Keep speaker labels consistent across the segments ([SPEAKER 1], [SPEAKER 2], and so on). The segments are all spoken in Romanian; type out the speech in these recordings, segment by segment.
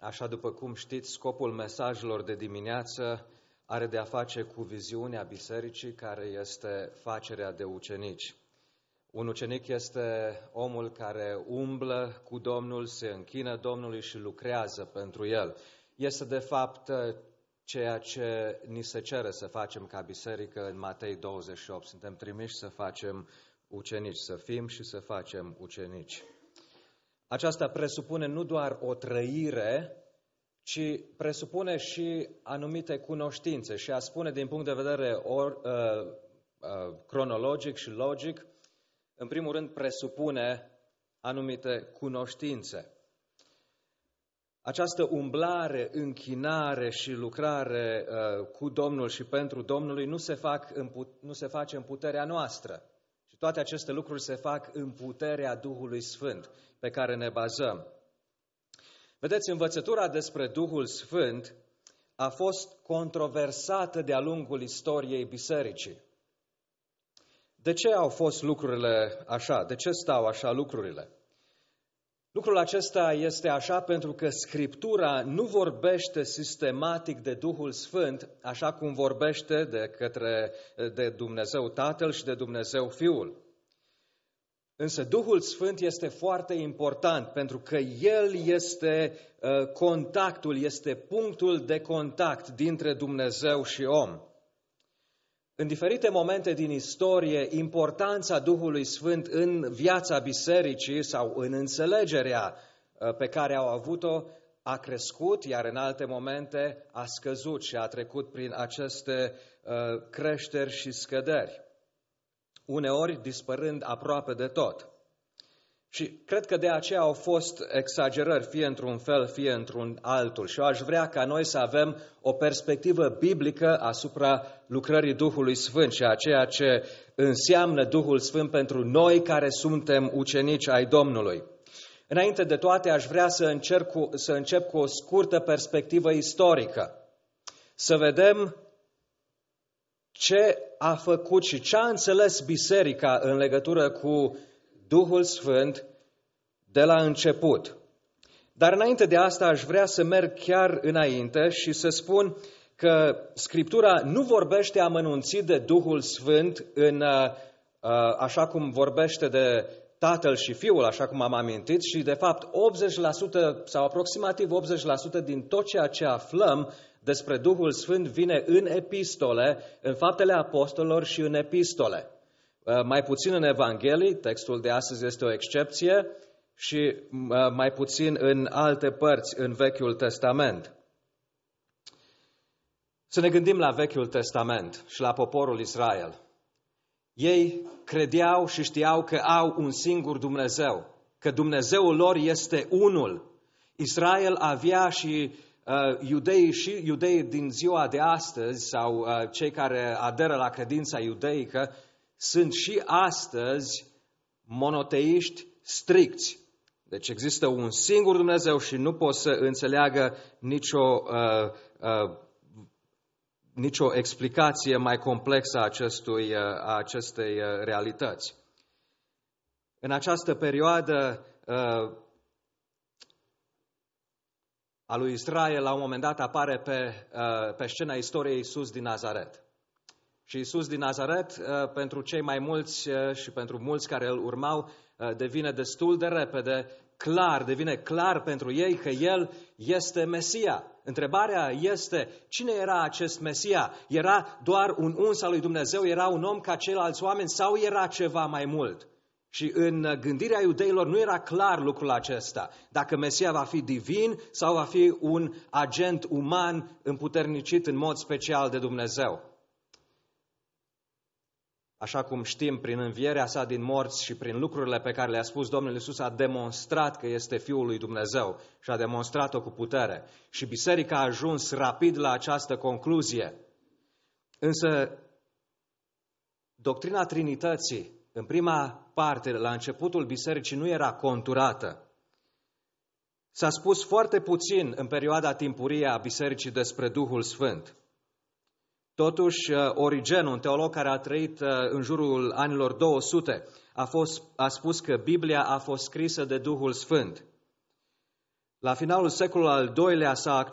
[SPEAKER 1] Așa după cum știți, scopul mesajelor de dimineață are de a face cu viziunea bisericii, care este facerea de ucenici. Un ucenic este omul care umblă cu Domnul, se închină Domnului și lucrează pentru El. Este de fapt ceea ce ni se cere să facem ca biserică în Matei 28. Suntem trimiși să facem ucenici, să fim și să facem ucenici. Aceasta presupune nu doar o trăire, ci presupune și anumite cunoștințe. Și a spune din punct de vedere cronologic și logic, în primul rând presupune anumite cunoștințe. Această umblare, închinare și lucrare cu Domnul și pentru Domnului nu se face în puterea noastră. Și toate aceste lucruri se fac în puterea Duhului Sfânt, pe care ne bazăm. Vedeți, învățătura despre Duhul Sfânt a fost controversată de-a lungul istoriei bisericii. De ce au fost lucrurile așa? De ce stau așa lucrurile? Lucrul acesta este așa pentru că Scriptura nu vorbește sistematic de Duhul Sfânt, așa cum vorbește de Dumnezeu Tatăl și de Dumnezeu Fiul. Însă Duhul Sfânt este foarte important pentru că El este contactul, este punctul de contact dintre Dumnezeu și om. În diferite momente din istorie, importanța Duhului Sfânt în viața bisericii sau în înțelegerea pe care au avut-o a crescut, iar în alte momente a scăzut și a trecut prin aceste creșteri și scăderi, uneori dispărând aproape de tot. Și cred că de aceea au fost exagerări, fie într-un fel, fie într-un altul. Și eu aș vrea ca noi să avem o perspectivă biblică asupra lucrării Duhului Sfânt și a ceea ce înseamnă Duhul Sfânt pentru noi care suntem ucenici ai Domnului. Înainte de toate, aș vrea să încep cu o scurtă perspectivă istorică. Să vedem ce a făcut și ce a înțeles biserica în legătură cu Duhul Sfânt de la început. Dar înainte de asta aș vrea să merg chiar înainte și să spun că Scriptura nu vorbește amănunțit de Duhul Sfânt așa cum vorbește de Tatăl și Fiul, așa cum am amintit, și de fapt 80% sau aproximativ 80% din tot ceea ce aflăm despre Duhul Sfânt vine în epistole, în Faptele Apostolilor și în epistole. Mai puțin în Evanghelii, textul de astăzi este o excepție, și mai puțin în alte părți în Vechiul Testament. Să ne gândim la Vechiul Testament și la poporul Israel. Ei credeau și știau că au un singur Dumnezeu, că Dumnezeul lor este unul. Israel avea și iudeii din ziua de astăzi sau cei care aderă la credința iudeică sunt și astăzi monoteiști stricți. Deci există un singur Dumnezeu și nu pot să înțeleagă nicio explicație mai complexă a acestei realități. În această perioadă a lui Israel, la un moment dat apare pe scena istoriei Iisus din Nazaret. Și Iisus din Nazaret, pentru cei mai mulți și pentru mulți care îl urmau, devine destul de repede devine clar pentru ei că El este Mesia. Întrebarea este, cine era acest Mesia? Era doar un uns al lui Dumnezeu? Era un om ca ceilalți oameni sau era ceva mai mult? Și în gândirea iudeilor nu era clar lucrul acesta. Dacă Mesia va fi divin sau va fi un agent uman împuternicit în mod special de Dumnezeu. Așa cum știm, prin învierea sa din morți și prin lucrurile pe care le-a spus Domnul Iisus, a demonstrat că este Fiul lui Dumnezeu și a demonstrat-o cu putere. Și biserica a ajuns rapid la această concluzie. Însă, doctrina Trinității, în prima parte, la începutul bisericii, nu era conturată. S-a spus foarte puțin în perioada timpurie a bisericii despre Duhul Sfânt. Totuși, Origen, un teolog care a trăit în jurul anilor 200, a spus că Biblia a fost scrisă de Duhul Sfânt. La finalul secolului al II-lea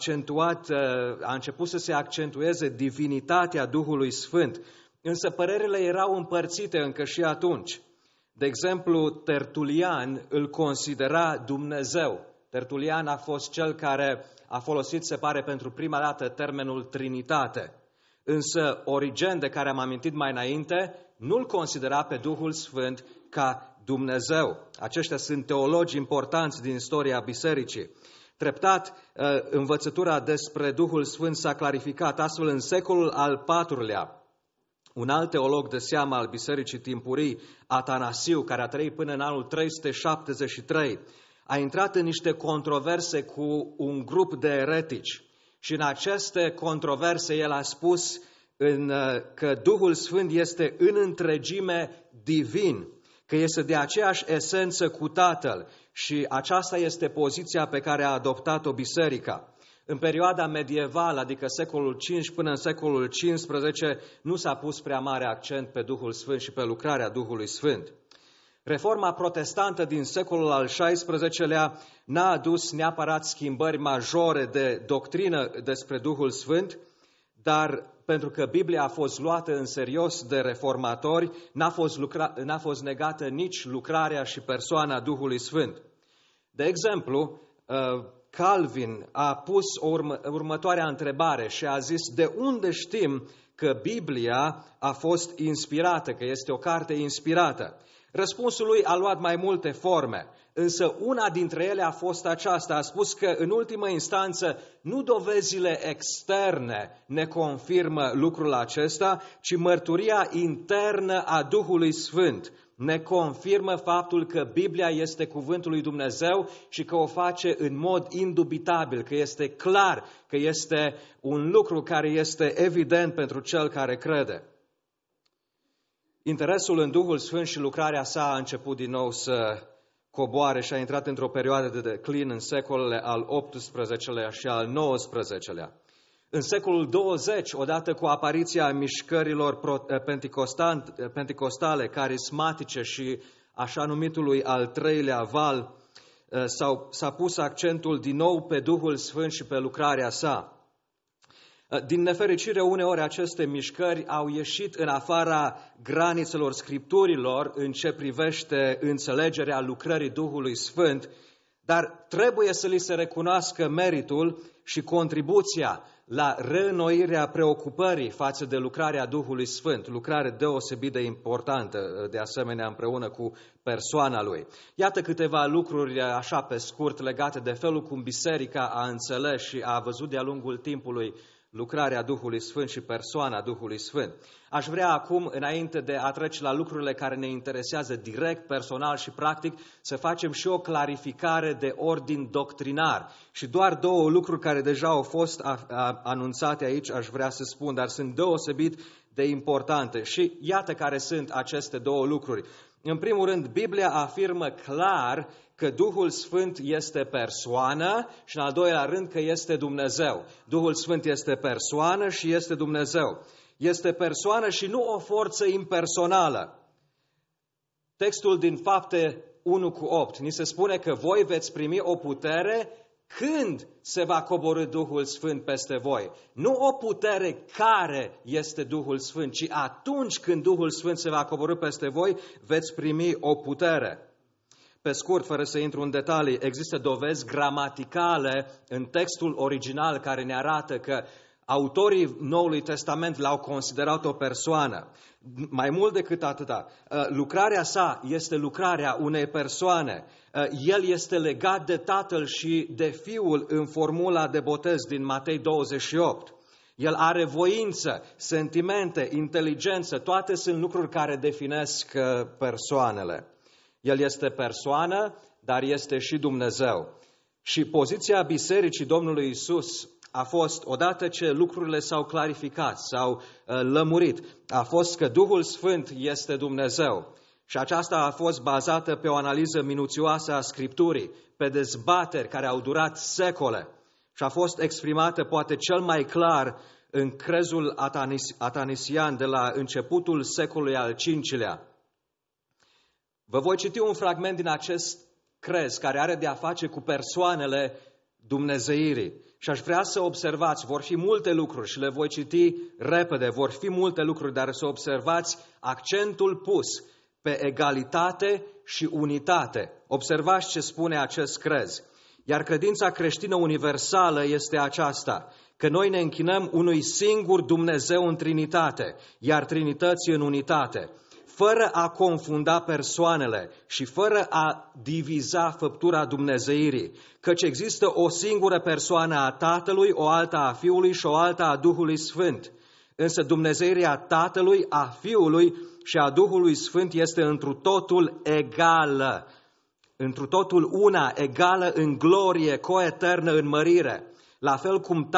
[SPEAKER 1] a început să se accentueze divinitatea Duhului Sfânt, însă părerile erau împărțite încă și atunci. De exemplu, Tertulian îl considera Dumnezeu. Tertulian a fost cel care a folosit, se pare, pentru prima dată termenul Trinitate. Însă Origen, de care am amintit mai înainte, nu-l considera pe Duhul Sfânt ca Dumnezeu. Aceștia sunt teologi importanți din istoria bisericii. Treptat, învățătura despre Duhul Sfânt s-a clarificat, astfel în secolul al IV-lea, un alt teolog de seamă al bisericii timpurii, Atanasiu, care a trăit până în anul 373, a intrat în niște controverse cu un grup de eretici. Și în aceste controverse el a spus că Duhul Sfânt este în întregime divin, că este de aceeași esență cu Tatăl și aceasta este poziția pe care a adoptat-o biserica. În perioada medievală, adică secolul V până în secolul XV, nu s-a pus prea mare accent pe Duhul Sfânt și pe lucrarea Duhului Sfânt. Reforma protestantă din secolul al XVI-lea n-a adus neapărat schimbări majore de doctrină despre Duhul Sfânt, dar pentru că Biblia a fost luată în serios de reformatori, n-a fost negată nici lucrarea și persoana Duhului Sfânt. De exemplu, Calvin a pus următoarea întrebare și a zis: de unde știm că Biblia a fost inspirată, că este o carte inspirată? Răspunsul lui a luat mai multe forme, însă una dintre ele a fost aceasta. A spus că, în ultimă instanță, nu dovezile externe ne confirmă lucrul acesta, ci mărturia internă a Duhului Sfânt ne confirmă faptul că Biblia este cuvântul lui Dumnezeu și că o face în mod indubitabil, că este clar, că este un lucru care este evident pentru cel care crede. Interesul în Duhul Sfânt și lucrarea sa a început din nou să coboare și a intrat într-o perioadă de declin în secolele al XVIII-lea și al XIX-lea. În secolul 20, odată cu apariția mișcărilor penticostale, carismatice și așa numitului al treilea val, s-a pus accentul din nou pe Duhul Sfânt și pe lucrarea sa. Din nefericire, uneori aceste mișcări au ieșit în afara granițelor Scripturilor în ce privește înțelegerea lucrării Duhului Sfânt, dar trebuie să li se recunoască meritul și contribuția la reînnoirea preocupării față de lucrarea Duhului Sfânt, lucrare deosebit de importantă, de asemenea împreună cu persoana Lui. Iată câteva lucruri așa pe scurt legate de felul cum biserica a înțeles și a văzut de-a lungul timpului lucrarea Duhului Sfânt și persoana Duhului Sfânt. Aș vrea acum, înainte de a trece la lucrurile care ne interesează direct, personal și practic, să facem și o clarificare de ordin doctrinar. Și doar două lucruri care deja au fost anunțate aici aș vrea să spun, dar sunt deosebit de importante. Și iată care sunt aceste două lucruri. În primul rând, Biblia afirmă clar că Duhul Sfânt este persoană și în al doilea rând că este Dumnezeu. Duhul Sfânt este persoană și este Dumnezeu. Este persoană și nu o forță impersonală. Textul din Fapte 1:8 ni se spune că voi veți primi o putere când se va coborî Duhul Sfânt peste voi. Nu o putere care este Duhul Sfânt, ci atunci când Duhul Sfânt se va coborî peste voi, veți primi o putere. Pe scurt, fără să intru în detalii, există dovezi gramaticale în textul original care ne arată că autorii Noului Testament l-au considerat o persoană. Mai mult decât atâta, lucrarea sa este lucrarea unei persoane. El este legat de Tatăl și de Fiul în formula de botez din Matei 28. El are voință, sentimente, inteligență, toate sunt lucruri care definesc persoanele. El este persoană, dar este și Dumnezeu. Și poziția Bisericii Domnului Iisus a fost, odată ce lucrurile s-au clarificat, s-au lămurit, a fost că Duhul Sfânt este Dumnezeu. Și aceasta a fost bazată pe o analiză minuțioasă a Scripturii, pe dezbateri care au durat secole și a fost exprimată poate cel mai clar în crezul atanisian de la începutul secolului al V-lea. Vă voi citi un fragment din acest crez care are de a face cu persoanele dumnezeirii. Și aș vrea să observați, vor fi multe lucruri și le voi citi repede, vor fi multe lucruri, dar să observați accentul pus pe egalitate și unitate. Observați ce spune acest crez. Iar credința creștină universală este aceasta, că noi ne închinăm unui singur Dumnezeu în Trinitate, iar Trinității în unitate, fără a confunda persoanele și fără a diviza făptura dumnezeirii, căci există o singură persoană a Tatălui, o alta a Fiului și o alta a Duhului Sfânt. Însă dumnezeirea Tatălui, a Fiului și a Duhului Sfânt este întru totul egală, întru totul una, egală în glorie, coeternă în mărire. La fel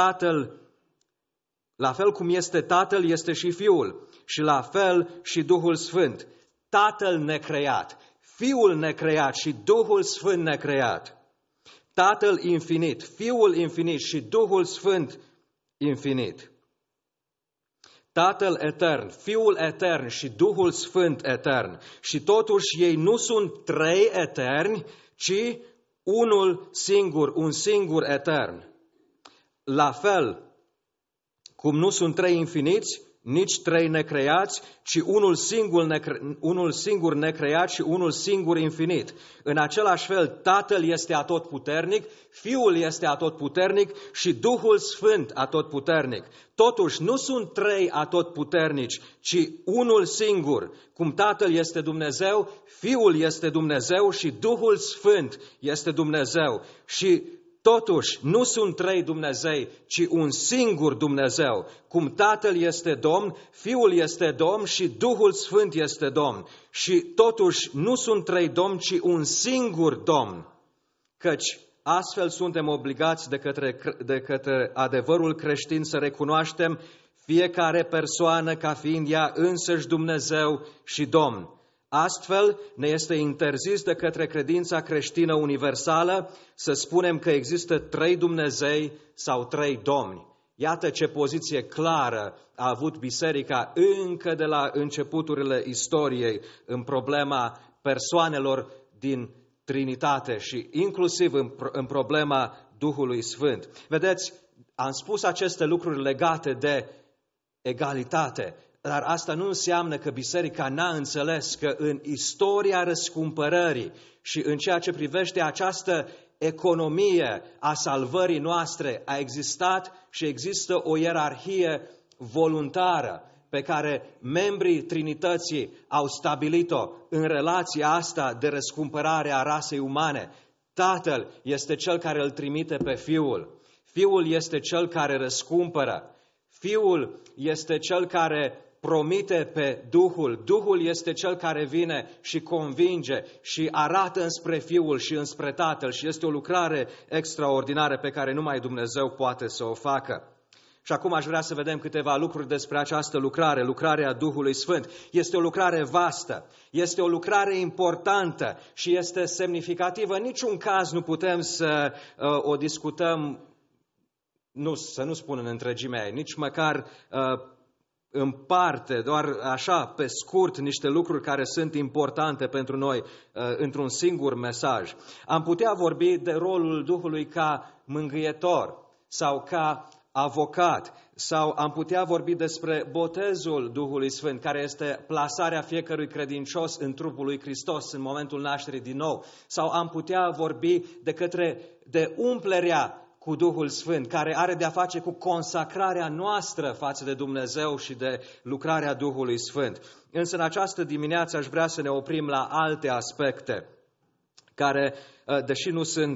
[SPEAKER 1] cum este Tatăl, este și Fiul, și la fel și Duhul Sfânt. Tatăl necreat, Fiul necreat și Duhul Sfânt necreat. Tatăl infinit, Fiul infinit și Duhul Sfânt infinit. Tatăl etern, Fiul etern și Duhul Sfânt etern. Și totuși ei nu sunt trei eterni, ci unul singur, un singur etern. La fel cum nu sunt trei infiniți, nici trei necreați, ci unul singur necreat și unul singur infinit. În același fel, Tatăl este atotputernic, Fiul este atotputernic și Duhul Sfânt atotputernic. Totuși, nu sunt trei atotputernici, ci unul singur. Cum Tatăl este Dumnezeu, Fiul este Dumnezeu și Duhul Sfânt este Dumnezeu. Și totuși, nu sunt trei Dumnezei, ci un singur Dumnezeu. Cum Tatăl este Domn, Fiul este Domn și Duhul Sfânt este Domn. Și totuși, nu sunt trei domni, ci un singur Domn. Căci astfel suntem obligați de către adevărul creștin să recunoaștem fiecare persoană ca fiind ea însăși Dumnezeu și Domn. Astfel, ne este interzis de către credința creștină universală să spunem că există trei Dumnezei sau trei domni. Iată ce poziție clară a avut biserica încă de la începuturile istoriei în problema persoanelor din Trinitate și inclusiv în problema Duhului Sfânt. Vedeți, am spus aceste lucruri legate de egalitate, dar asta nu înseamnă că biserica n-a înțeles că în istoria răscumpărării și în ceea ce privește această economie a salvării noastre a existat și există o ierarhie voluntară pe care membrii Trinității au stabilit-o în relația asta de răscumpărare a rasei umane. Tatăl este cel care îl trimite pe Fiul. Fiul este cel care răscumpără. Fiul este cel care promite pe Duhul. Duhul este cel care vine și convinge și arată înspre Fiul și înspre Tatăl și este o lucrare extraordinară pe care numai Dumnezeu poate să o facă. Și acum aș vrea să vedem câteva lucruri despre această lucrare, lucrarea Duhului Sfânt. Este o lucrare vastă, este o lucrare importantă și este semnificativă. În niciun caz nu putem să o discutăm, să nu spun în întregime, nici măcar în parte, doar așa, pe scurt, niște lucruri care sunt importante pentru noi într-un singur mesaj. Am putea vorbi de rolul Duhului ca mângâietor sau ca avocat, sau am putea vorbi despre botezul Duhului Sfânt, care este plasarea fiecărui credincios în trupul lui Hristos în momentul nașterii din nou, sau am putea vorbi de umplerea cu Duhul Sfânt, care are de-a face cu consacrarea noastră față de Dumnezeu și de lucrarea Duhului Sfânt. Însă în această dimineață aș vrea să ne oprim la alte aspecte, care, deși nu sunt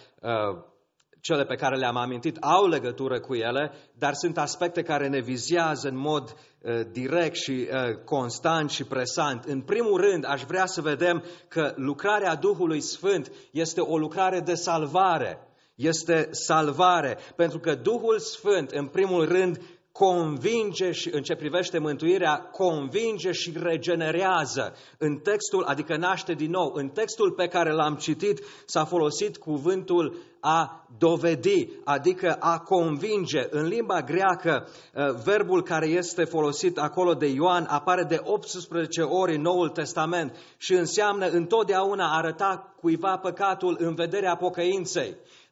[SPEAKER 1] cele pe care le-am amintit, au legătură cu ele, dar sunt aspecte care ne vizează în mod direct și constant și presant. În primul rând, aș vrea să vedem că lucrarea Duhului Sfânt este o lucrare de salvare. Este salvare, pentru că Duhul Sfânt, în primul rând, convinge și, în ce privește mântuirea, convinge și regenerează. În textul, adică naște din nou, în textul pe care l-am citit s-a folosit cuvântul a dovedi, adică a convinge. În limba greacă, verbul care este folosit acolo de Ioan apare de 18 ori în Noul Testament și înseamnă întotdeauna arăta cuiva păcatul în vederea pocăinței.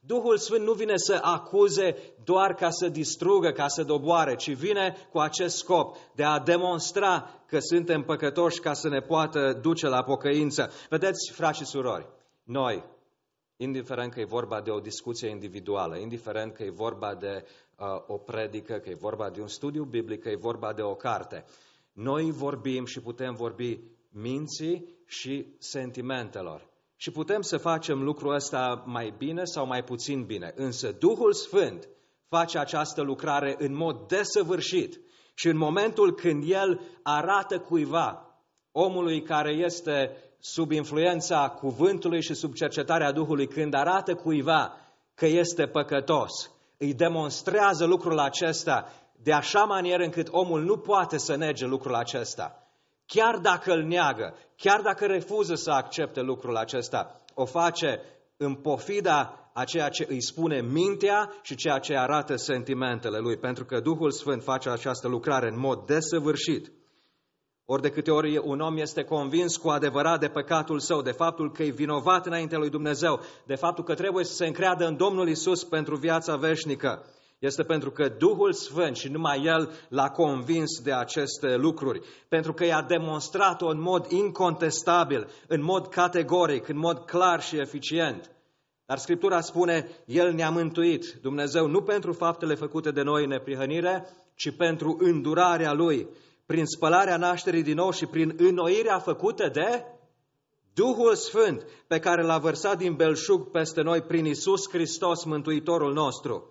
[SPEAKER 1] Duhul Sfânt nu vine să acuze doar ca să distrugă, ca să doboare, ci vine cu acest scop de a demonstra că suntem păcătoși ca să ne poată duce la pocăință. Vedeți, frați și surori, noi, indiferent că e vorba de o discuție individuală, indiferent că e vorba de o predică, că e vorba de un studiu biblic, că e vorba de o carte, noi vorbim și putem vorbi minții și sentimentelor. Și putem să facem lucrul ăsta mai bine sau mai puțin bine. Însă Duhul Sfânt face această lucrare în mod desăvârșit. Și în momentul când El arată cuiva, omului care este sub influența cuvântului și sub cercetarea Duhului, când arată cuiva că este păcătos, îi demonstrează lucrul acesta de așa manieră încât omul nu poate să nege lucrul acesta. Chiar dacă îl neagă, chiar dacă refuză să accepte lucrul acesta, o face în pofida a ceea ce îi spune mintea și ceea ce arată sentimentele lui, pentru că Duhul Sfânt face această lucrare în mod desăvârșit. Ori de câte ori un om este convins cu adevărat de păcatul său, de faptul că e vinovat înaintea lui Dumnezeu, de faptul că trebuie să se încreadă în Domnul Iisus pentru viața veșnică, este pentru că Duhul Sfânt și numai El l-a convins de aceste lucruri, pentru că i-a demonstrat-o în mod incontestabil, în mod categoric, în mod clar și eficient. Dar Scriptura spune, El ne-a mântuit, Dumnezeu, nu pentru faptele făcute de noi în neprihănire, ci pentru îndurarea Lui, prin spălarea nașterii din nou și prin înnoirea făcută de Duhul Sfânt, pe care l-a vărsat din belșug peste noi prin Iisus Hristos, Mântuitorul nostru.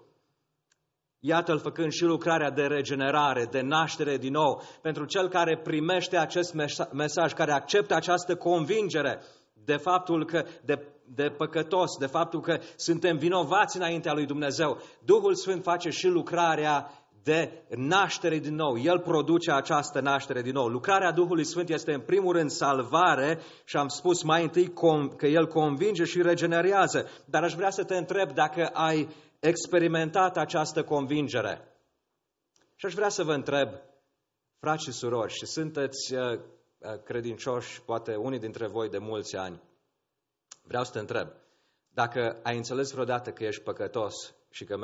[SPEAKER 1] Iată-l făcând și lucrarea de regenerare, de naștere din nou, pentru cel care primește acest mesaj, care acceptă această convingere de faptul că de păcătos, de faptul că suntem vinovați înaintea lui Dumnezeu. Duhul Sfânt face și lucrarea de naștere din nou. El produce această naștere din nou. Lucrarea Duhului Sfânt este în primul rând salvare și am spus mai întâi că El convinge și regenerează. Dar aș vrea să te întreb dacă ai experimentat această convingere. Și aș vrea să vă întreb, frați și surori, și sunteți credincioși, poate unii dintre voi de mulți ani, vreau să te întreb, dacă ai înțeles vreodată că ești păcătos și că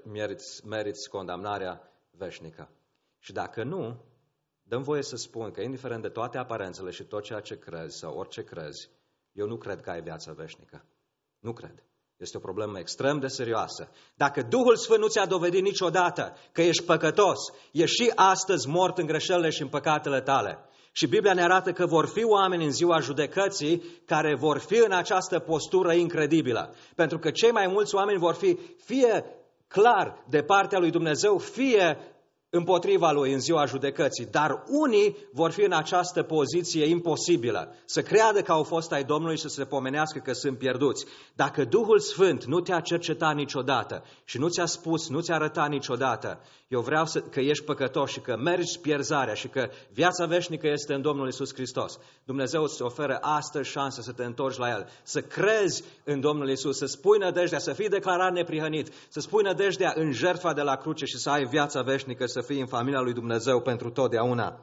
[SPEAKER 1] meriți condamnarea veșnică. Și dacă nu, dă-mi voie să spun că indiferent de toate aparențele și tot ceea ce crezi sau orice crezi, eu nu cred că ai viața veșnică. Nu cred. Este o problemă extrem de serioasă. Dacă Duhul Sfânt nu ți-a dovedit niciodată că ești păcătos, ești și astăzi mort în greșelile și în păcatele tale. Și Biblia ne arată că vor fi oameni în ziua judecății care vor fi în această postură incredibilă. Pentru că cei mai mulți oameni vor fi fie clar de partea lui Dumnezeu, fie împotriva lui în ziua judecății. Dar unii vor fi în această poziție imposibilă, să creadă că au fost ai Domnului și să se pomenească că sunt pierduți. Dacă Duhul Sfânt nu te-a cercetat niciodată și nu ți-a spus, nu ți-a arătat niciodată, eu vreau că ești păcătos și că mergi pierzarea și că viața veșnică este în Domnul Iisus Hristos, Dumnezeu îți oferă astăzi șansa să te întorci la El, să crezi în Domnul Iisus, să spui nădejdea, să fii declarat neprihănit, să spui nădejdea în jertfa de la cruce și să ai viața veșnică, să fii în familia lui Dumnezeu pentru totdeauna.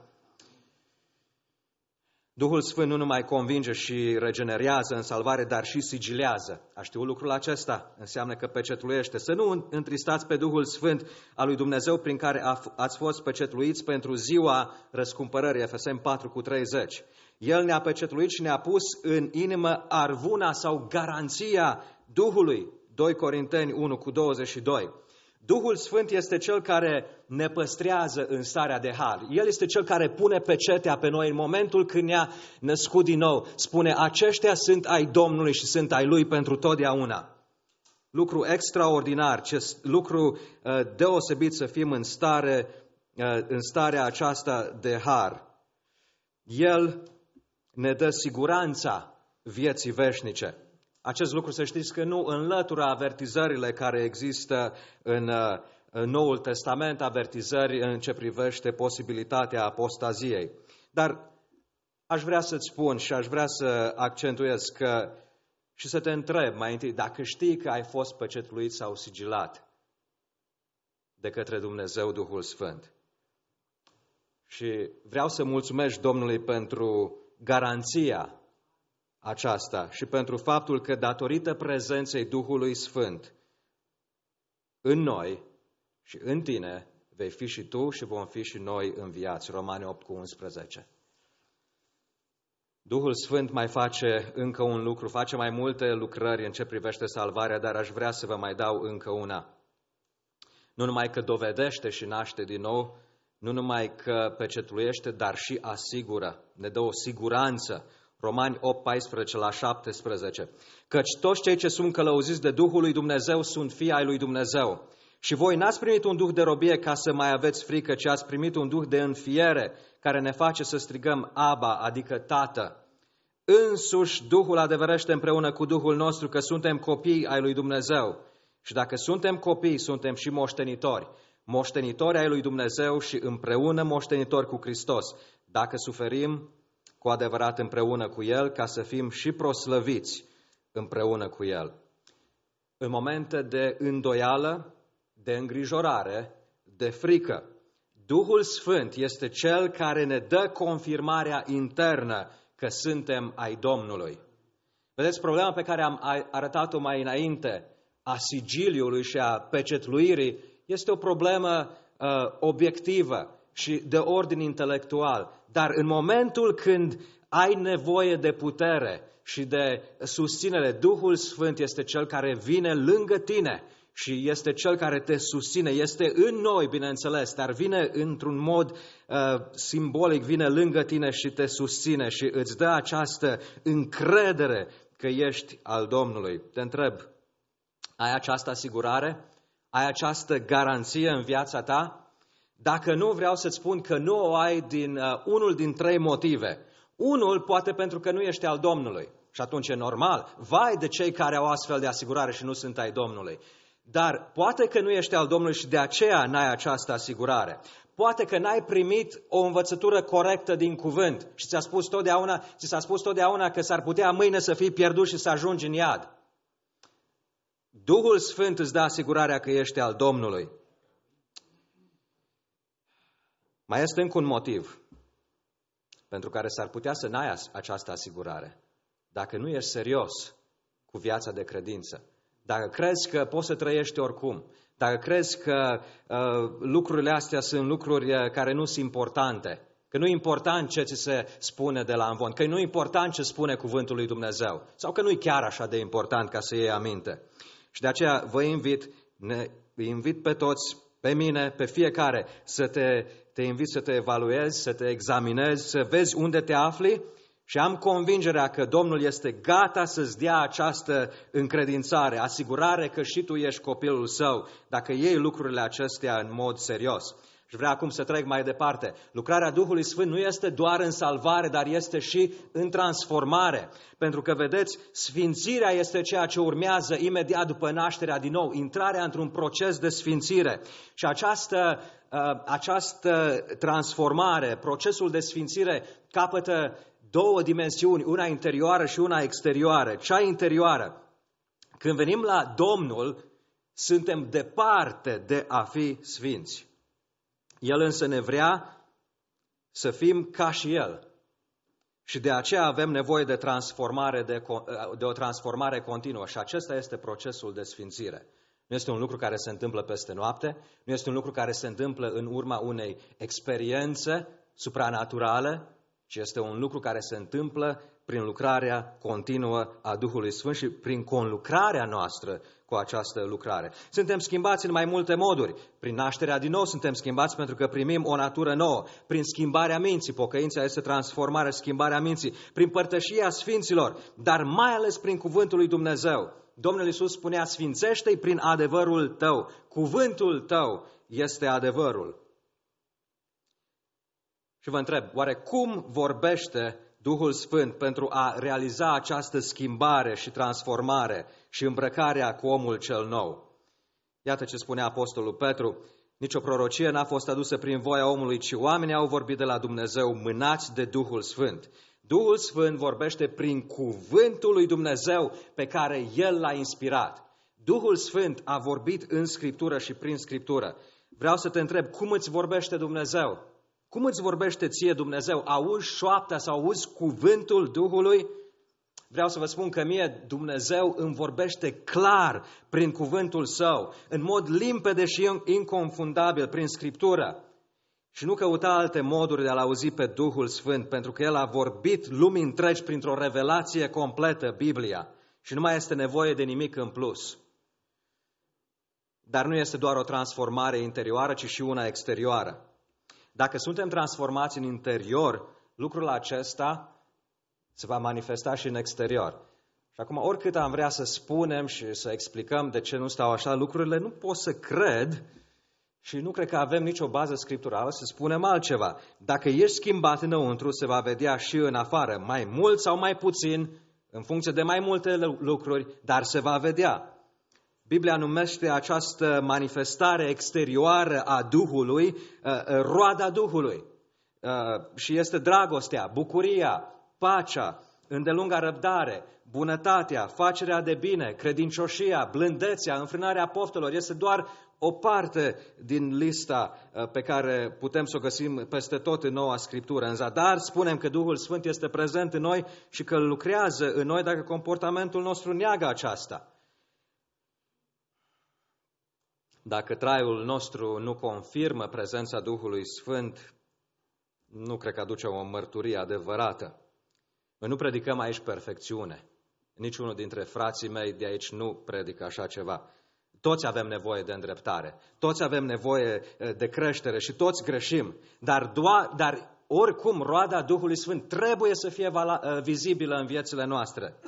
[SPEAKER 1] Duhul Sfânt nu numai convinge și regenerează în salvare, dar și sigilează. A știut lucrul acesta? Înseamnă că pecetluiește. Să nu întristați pe Duhul Sfânt al lui Dumnezeu prin care ați fost pecetluiți pentru ziua răscumpărării, Efeseni 4:30. El ne-a pecetluit și ne-a pus în inimă arvuna sau garanția Duhului, 2 Corinteni 1:22. Duhul Sfânt este Cel care ne păstrează în starea de har. El este Cel care pune pecetea pe noi în momentul când ne-a născut din nou. Spune, aceștia sunt ai Domnului și sunt ai Lui pentru totdeauna. Lucru extraordinar, lucru deosebit să fim în starea aceasta de har. El ne dă siguranța vieții veșnice. Acest lucru, să știți că nu înlătură avertizările care există în Noul Testament, avertizări în ce privește posibilitatea apostaziei. Dar aș vrea să-ți spun și aș vrea să accentuez că și să te întreb mai întâi, dacă știi că ai fost pecetluit sau sigilat de către Dumnezeu Duhul Sfânt. Și vreau să mulțumesc Domnului pentru garanția aceasta și pentru faptul că datorită prezenței Duhului Sfânt în noi și în tine vei fi și tu și vom fi și noi înviați. Romani 8:11. Duhul Sfânt mai face încă un lucru, face mai multe lucrări în ce privește salvarea, dar aș vrea să vă mai dau încă una. Nu numai că dovedește și naște din nou, nu numai că pecetluiește, dar și asigură, ne dă o siguranță. Romani 8:14-17. Căci toți cei ce sunt călăuziți de Duhul lui Dumnezeu sunt fii ai lui Dumnezeu. Și voi n-ați primit un duh de robie ca să mai aveți frică, ci ați primit un duh de înfiere care ne face să strigăm Aba, adică Tată. Însuși Duhul adevărește împreună cu Duhul nostru că suntem copii ai lui Dumnezeu. Și dacă suntem copii, suntem și moștenitori. Moștenitori ai lui Dumnezeu și împreună moștenitori cu Hristos. Dacă suferim cu adevărat împreună cu El, ca să fim și proslăviți împreună cu El. În momente de îndoială, de îngrijorare, de frică, Duhul Sfânt este Cel care ne dă confirmarea internă că suntem ai Domnului. Vedeți, problema pe care am arătat-o mai înainte, a sigiliului și a pecetluirii, este o problemă obiectivă și de ordin intelectual. Dar în momentul când ai nevoie de putere și de susținere, Duhul Sfânt este Cel care vine lângă tine și este Cel care te susține. Este în noi, bineînțeles, dar vine într-un mod simbolic, vine lângă tine și te susține și îți dă această încredere că ești al Domnului. Te întreb, ai această asigurare? Ai această garanție în viața ta? Dacă nu, vreau să-ți spun că nu o ai din unul din 3 motive. Unul, poate pentru că nu ești al Domnului. Și atunci e normal. Vai de cei care au astfel de asigurare și nu sunt ai Domnului. Dar poate că nu ești al Domnului și de aceea n-ai această asigurare. Poate că n-ai primit o învățătură corectă din cuvânt și ți s-a spus totdeauna că s-ar putea mâine să fii pierdut și să ajungi în iad. Duhul Sfânt îți dă asigurarea că ești al Domnului. Mai este încă un motiv pentru care s-ar putea să n-ai această asigurare. Dacă nu ești serios cu viața de credință, dacă crezi că poți să trăiești oricum, dacă crezi că lucrurile astea sunt lucruri care nu sunt importante, că nu e important ce ți se spune de la învon, că nu e important ce spune cuvântul lui Dumnezeu, sau că nu e chiar așa de important ca să iei aminte. Și de aceea vă invit pe toți, pe mine, pe fiecare, să te invit să te evaluezi, să te examinezi, să vezi unde te afli și am convingerea că Domnul este gata să-ți dea această încredințare, asigurare că și tu ești copilul Său, dacă iei lucrurile acestea în mod serios. Și vreau acum să trec mai departe. Lucrarea Duhului Sfânt nu este doar în salvare, dar este și în transformare. Pentru că, vedeți, sfințirea este ceea ce urmează imediat după nașterea din nou, intrarea într-un proces de sfințire. Și această transformare, procesul de sfințire, capătă 2 dimensiuni, una interioară și una exterioară. Cea interioară, când venim la Domnul, suntem departe de a fi sfinți. El însă ne vrea să fim ca și El. Și de aceea avem nevoie de o transformare continuă. Și acesta este procesul de sfințire. Nu este un lucru care se întâmplă peste noapte, nu este un lucru care se întâmplă în urma unei experiențe supranaturale, ci este un lucru care se întâmplă prin lucrarea continuă a Duhului Sfânt și prin conlucrarea noastră cu această lucrare. Suntem schimbați în mai multe moduri. Prin nașterea din nou suntem schimbați pentru că primim o natură nouă. Prin schimbarea minții, pocăința este transformarea, schimbarea minții. Prin părtășia sfinților, dar mai ales prin cuvântul lui Dumnezeu. Domnul Iisus spunea, sfințește-i prin adevărul tău. Cuvântul tău este adevărul. Și vă întreb, oare cum vorbește Duhul Sfânt pentru a realiza această schimbare și transformare și îmbrăcarea cu omul cel nou? Iată ce spunea Apostolul Petru, nicio prorocie n-a fost adusă prin voia omului, ci oamenii au vorbit de la Dumnezeu, mânați de Duhul Sfânt. Duhul Sfânt vorbește prin cuvântul lui Dumnezeu pe care El l-a inspirat. Duhul Sfânt a vorbit în Scriptură și prin Scriptură. Vreau să te întreb, cum îți vorbește Dumnezeu? Cum îți vorbește ție Dumnezeu? Auzi șoapta sau auzi cuvântul Duhului? Vreau să vă spun că mie Dumnezeu îmi vorbește clar prin cuvântul Său, în mod limpede și inconfundabil prin Scriptură. Și nu căuta alte moduri de a-L auzi pe Duhul Sfânt, pentru că El a vorbit lumii întregi printr-o revelație completă, Biblia. Și nu mai este nevoie de nimic în plus. Dar nu este doar o transformare interioară, ci și una exterioară. Dacă suntem transformați în interior, lucrul acesta se va manifesta și în exterior. Și acum, oricât am vrea să spunem și să explicăm de ce nu stau așa lucrurile, nu pot să cred și nu cred că avem nicio bază scripturală să spunem altceva. Dacă ești schimbat înăuntru, se va vedea și în afară, mai mult sau mai puțin, în funcție de mai multe lucruri, dar se va vedea. Biblia numește această manifestare exterioară a Duhului roada Duhului. Și este dragostea, bucuria, pacea, îndelunga răbdare, bunătatea, facerea de bine, credincioșia, blândețea, înfrânarea poftelor. Este doar o parte din lista pe care putem să o găsim peste tot în Noua Scriptură. În zadar spunem că Duhul Sfânt este prezent în noi și că lucrează în noi dacă comportamentul nostru neagă aceasta. Dacă traiul nostru nu confirmă prezența Duhului Sfânt, nu cred că aduce o mărturie adevărată. Noi nu predicăm aici perfecțiune. Niciunul dintre frații mei de aici nu predică așa ceva. Toți avem nevoie de îndreptare, toți avem nevoie de creștere și toți greșim. Dar oricum roada Duhului Sfânt trebuie să fie vizibilă în viețile noastre.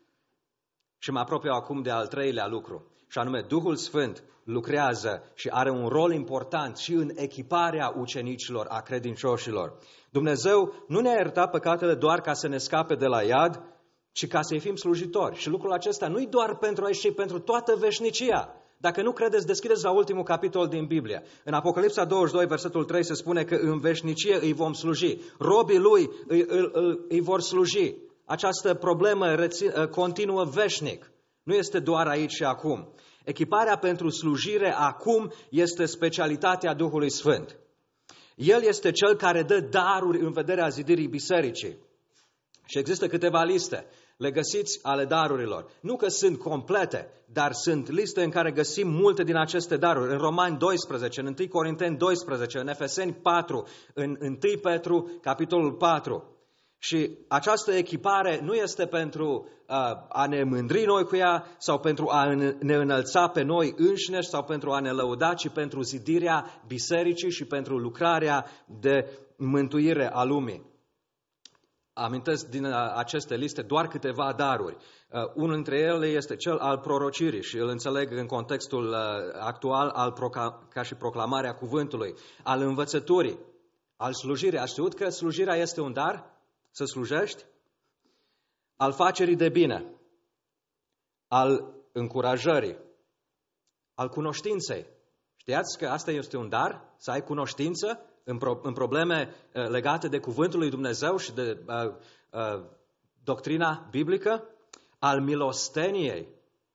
[SPEAKER 1] Și mă apropiu acum de al treilea lucru, și anume Duhul Sfânt lucrează și are un rol important și în echiparea ucenicilor, a credincioșilor. Dumnezeu nu ne-a iertat păcatele doar ca să ne scape de la iad, ci ca să-i fim slujitori. Și lucrul acesta nu-i doar pentru aici, ci pentru toată veșnicia. Dacă nu credeți, deschideți la ultimul capitol din Biblie. În Apocalipsa 22, versetul 3, se spune că în veșnicie îi vom sluji. Robii lui îi vor sluji. Această problemă continuă veșnic. Nu este doar aici și acum. Echiparea pentru slujire acum este specialitatea Duhului Sfânt. El este Cel care dă daruri în vederea zidirii bisericii. Și există câteva liste. Le găsiți ale darurilor. Nu că sunt complete, dar sunt liste în care găsim multe din aceste daruri. În Romani 12, în 1 Corinteni 12, în Efeseni 4, în 1 Petru, capitolul 4. Și această echipare nu este pentru a ne mândri noi cu ea sau pentru a ne înălța pe noi înșineși sau pentru a ne lăuda, ci pentru zidirea bisericii și pentru lucrarea de mântuire a lumii. Amintesc din aceste liste doar câteva daruri. Unul dintre ele este cel al prorocirii și îl înțeleg în contextul actual ca și proclamarea cuvântului, al învățăturii, al slujirii. Ați știut că slujirea este un dar? Să slujești? Al facerii de bine, al încurajării, al cunoștinței. Știați că asta este un dar? Să ai cunoștință în probleme legate de cuvântul lui Dumnezeu și de doctrina biblică? Al milosteniei,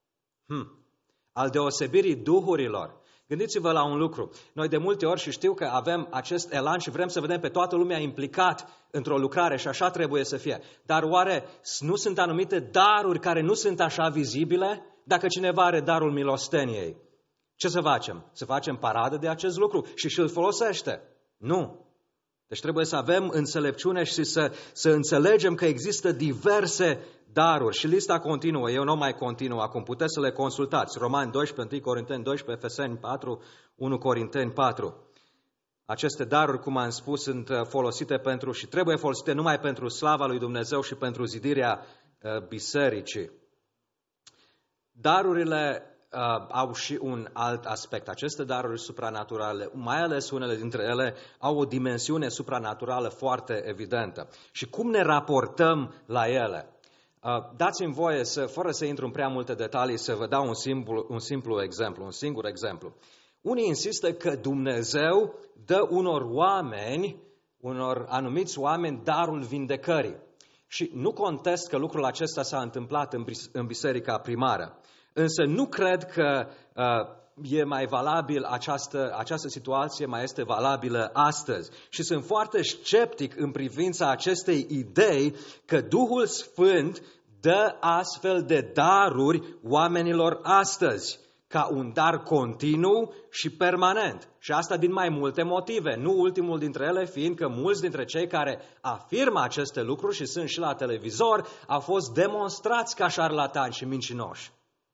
[SPEAKER 1] al deosebirii duhurilor. Gândiți-vă la un lucru. Noi de multe ori, și știu că avem acest elan și vrem să vedem pe toată lumea implicat într-o lucrare și așa trebuie să fie. Dar oare nu sunt anumite daruri care nu sunt așa vizibile? Dacă cineva are darul milosteniei, ce să facem? Să facem paradă de acest lucru și îl folosește? Nu. Deci trebuie să avem înțelepciune și să înțelegem că există diverse daruri. Și lista continuă, eu nu mai continuu acum, puteți să le consultați. Romani 12, 1 Corinteni 12, Efeseni 4, 1 Corinteni 4. Aceste daruri, cum am spus, sunt folosite pentru și trebuie folosite numai pentru slava lui Dumnezeu și pentru zidirea bisericii. Darurile au și un alt aspect. Aceste daruri supranaturale, mai ales unele dintre ele, au o dimensiune supranaturală foarte evidentă. Și cum ne raportăm la ele? Dați-mi voie, fără să intru în prea multe detalii, să vă dau un simplu exemplu, un singur exemplu. Unii insistă că Dumnezeu dă unor anumiți oameni darul vindecării. Și nu contest că lucrul acesta s-a întâmplat în biserica primară. Însă nu cred că e mai valabil această situație, mai este valabilă astăzi. Și sunt foarte sceptic în privința acestei idei că Duhul Sfânt dă astfel de daruri oamenilor astăzi, ca un dar continuu și permanent. Și asta din mai multe motive, nu ultimul dintre ele fiind că mulți dintre cei care afirmă aceste lucruri și sunt și la televizor au fost demonstrați ca șarlatani și mincinoși.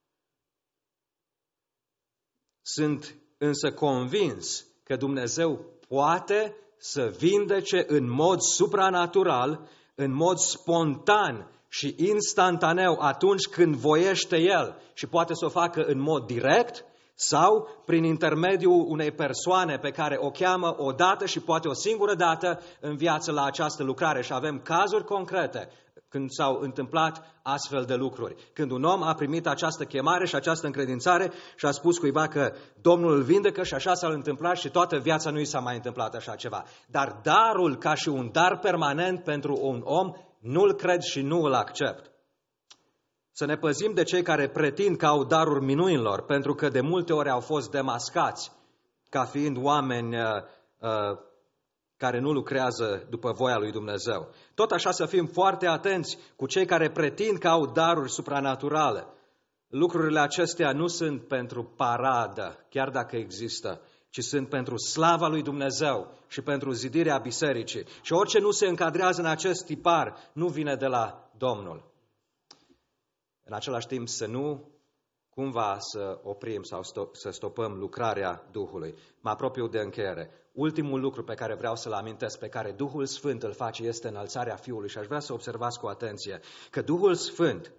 [SPEAKER 1] Sunt însă convins că Dumnezeu poate să vindece în mod supranatural, în mod spontan și instantaneu atunci când voiește El și poate să o facă în mod direct sau prin intermediul unei persoane pe care o cheamă o dată și poate o singură dată în viață la această lucrare. Și avem cazuri concrete când s-au întâmplat astfel de lucruri. Când un om a primit această chemare și această încredințare și a spus cuiva că Domnul îl vindecă și așa s-a întâmplat și toată viața nu i s-a mai întâmplat așa ceva. Dar darul ca și un dar permanent pentru un om nu-l cred și nu îl accept. Să ne păzim de cei care pretind că au daruri minuinilor, pentru că de multe ori au fost demascați ca fiind oameni care nu lucrează după voia lui Dumnezeu. Tot așa să fim foarte atenți cu cei care pretind că au daruri supranaturale. Lucrurile acestea nu sunt pentru paradă, chiar dacă există, ci sunt pentru slava lui Dumnezeu și pentru zidirea bisericii. Și orice nu se încadrează în acest tipar nu vine de la Domnul. În același timp să nu cumva să oprim sau să stopăm lucrarea Duhului. Mă apropiu de încheiere. Ultimul lucru pe care vreau să-l amintesc, pe care Duhul Sfânt îl face, este înălțarea Fiului. Și aș vrea să observați cu atenție că Duhul Sfânt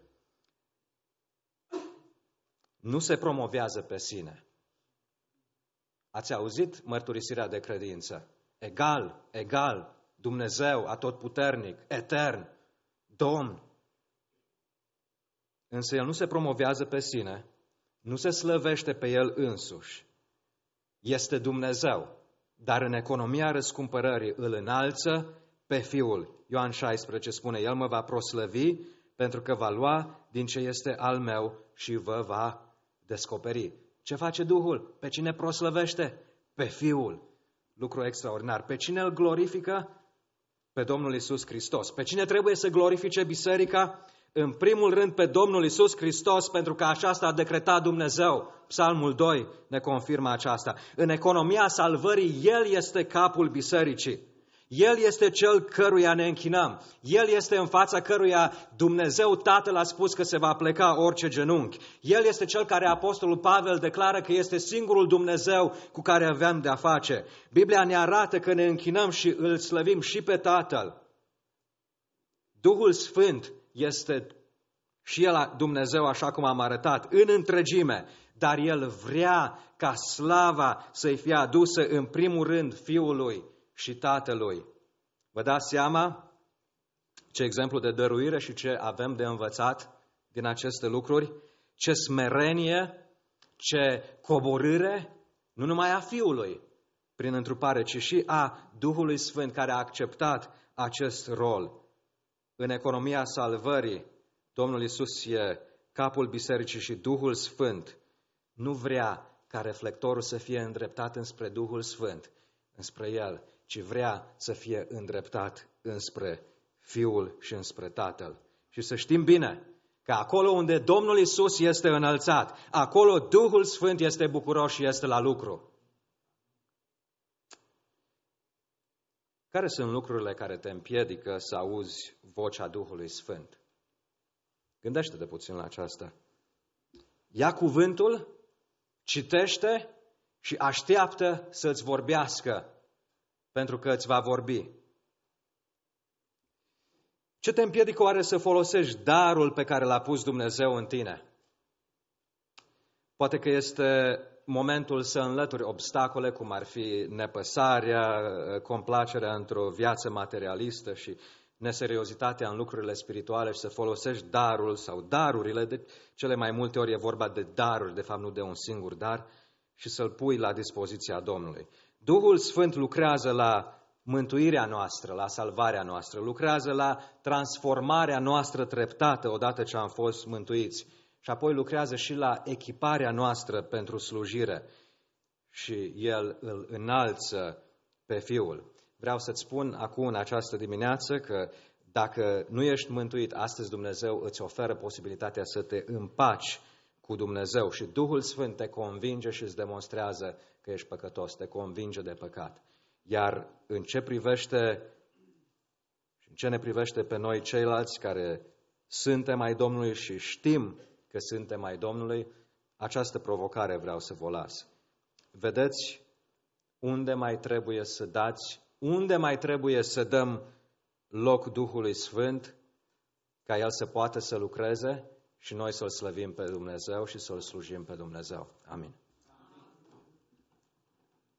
[SPEAKER 1] nu se promovează pe sine. Ați auzit mărturisirea de credință? Egal, Dumnezeu atotputernic, etern, Domn. Însă El nu se promovează pe sine, nu se slăvește pe El însuși. Este Dumnezeu, dar în economia răscumpărării îl înalță pe Fiul. Ioan 16 spune, El mă va proslăvi pentru că va lua din ce este al meu și vă va descoperi. Ce face Duhul? Pe cine proslăvește? Pe Fiul. Lucru extraordinar. Pe cine îl glorifică? Pe Domnul Iisus Hristos. Pe cine trebuie să glorifice biserica? În primul rând pe Domnul Iisus Hristos, pentru că aceasta a decretat Dumnezeu. Psalmul 2 ne confirmă aceasta. În economia salvării, El este capul bisericii. El este Cel căruia ne închinăm. El este în fața căruia Dumnezeu Tatăl a spus că se va pleca orice genunchi. El este Cel care Apostolul Pavel declară că este singurul Dumnezeu cu care avem de-a face. Biblia ne arată că ne închinăm și îl slăvim și pe Tatăl. Duhul Sfânt este și El Dumnezeu, așa cum am arătat, în întregime, dar El vrea ca slava să-i fie adusă în primul rând Fiului și Tatălui. Vă dați seama ce exemplu de dăruire și ce avem de învățat din aceste lucruri? Ce smerenie, ce coborâre, nu numai a Fiului prin întrupare, ci și a Duhului Sfânt care a acceptat acest rol. În economia salvării, Domnul Iisus e capul bisericii și Duhul Sfânt nu vrea ca reflectorul să fie îndreptat înspre Duhul Sfânt, înspre El, ci vrea să fie îndreptat înspre Fiul și înspre Tatăl. Și să știm bine că acolo unde Domnul Iisus este înălțat, acolo Duhul Sfânt este bucuros și este la lucru. Care sunt lucrurile care te împiedică să auzi vocea Duhului Sfânt? Gândește-te puțin la aceasta. Ia cuvântul, citește și așteaptă să-ți vorbească, pentru că îți va vorbi. Ce te împiedică oare să folosești darul pe care l-a pus Dumnezeu în tine? Poate că este momentul să înlături obstacole, cum ar fi nepăsarea, complacerea într-o viață materialistă și neseriozitatea în lucrurile spirituale și să folosești darul sau darurile, de cele mai multe ori e vorba de daruri, de fapt nu de un singur dar, și să-l pui la dispoziția Domnului. Duhul Sfânt lucrează la mântuirea noastră, la salvarea noastră, lucrează la transformarea noastră treptată odată ce am fost mântuiți și apoi lucrează și la echiparea noastră pentru slujire și El îl înalță pe Fiul. Vreau să-ți spun acum în această dimineață că Dacă nu ești mântuit, astăzi Dumnezeu îți oferă posibilitatea să te împaci cu Dumnezeu și Duhul Sfânt te convinge și îți demonstrează că ești păcătos, te convinge de păcat. Iar în ce ne privește pe noi ceilalți care suntem ai Domnului și știm că suntem ai Domnului, această provocare vreau să vă las. Vedeți unde mai trebuie să dați, unde mai trebuie să dăm loc Duhului Sfânt ca El să poată să lucreze și noi să-L slăvim pe Dumnezeu și să-L slujim pe Dumnezeu. Amin.